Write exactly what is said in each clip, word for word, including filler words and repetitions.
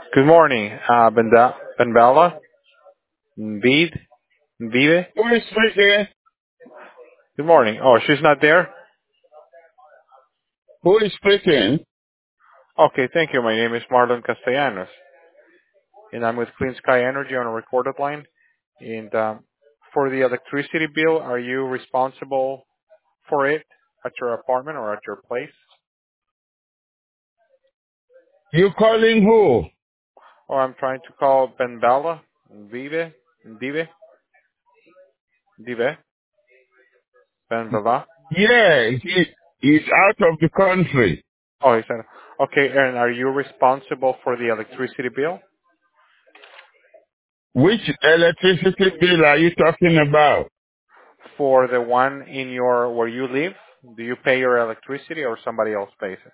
Good morning, uh, Benda, Benbella, Bede, Vive. Who is speaking? Good morning. Oh, she's not there? Who is speaking? Okay, thank you. My name is Marlon Castellanos, and I'm with Clean Sky Energy on a recorded line. And um, for the electricity bill, are you responsible for it at your apartment or at your place? You calling who? Oh, I'm trying to call Benbella, Vive, Vive, Vive, Benbella. Yeah, he is out of the country. Oh, he said, okay, and are you responsible for the electricity bill? Which electricity bill are you talking about? For the one in your where you live, do you pay your electricity or somebody else pays it?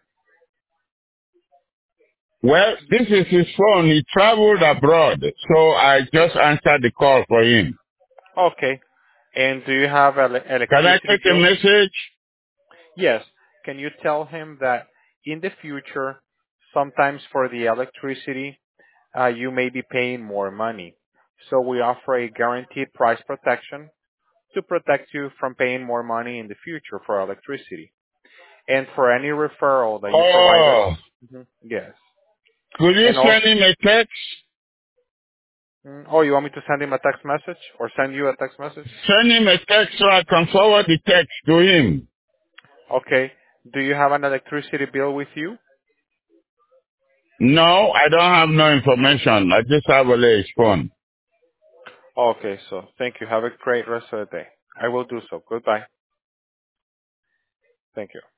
Well, this is his phone. He traveled abroad, so I just answered the call for him. Okay. And do you have ele- Can I electricity take a bill? message? Yes. Can you tell him that in the future, sometimes for the electricity, uh, you may be paying more money. So we offer a guaranteed price protection to protect you from paying more money in the future for electricity. And for any referral that you provide us, Oh, mhm, yes. could you And also, send him a text? Mm, oh, you want me to send him a text message or send you a text message? Send him a text so I can forward the text to him. Okay. Do you have an electricity bill with you? No, I don't have no information. I just have a his phone. Okay, so thank you. Have a great rest of the day. I will do so. Goodbye. Thank you.